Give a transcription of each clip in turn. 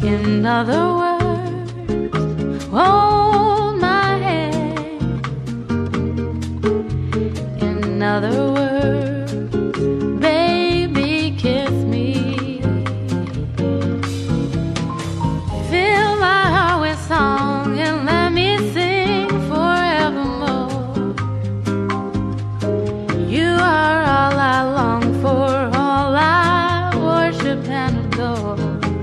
In other words, hold my hand. In other words, baby, kiss me. Fill my heart with song and let me sing forevermore. You are all I long for, all I worship and adore.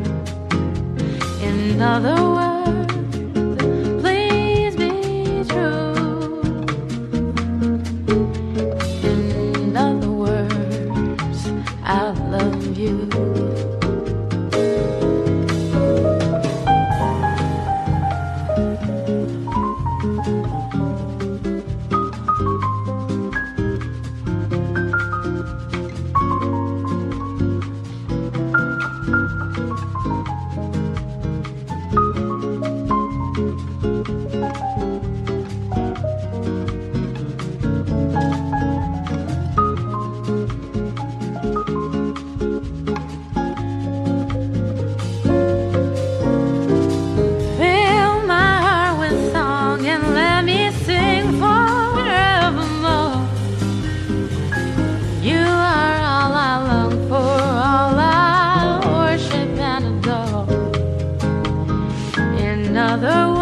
In other words, please be true. In other words, I love you. Other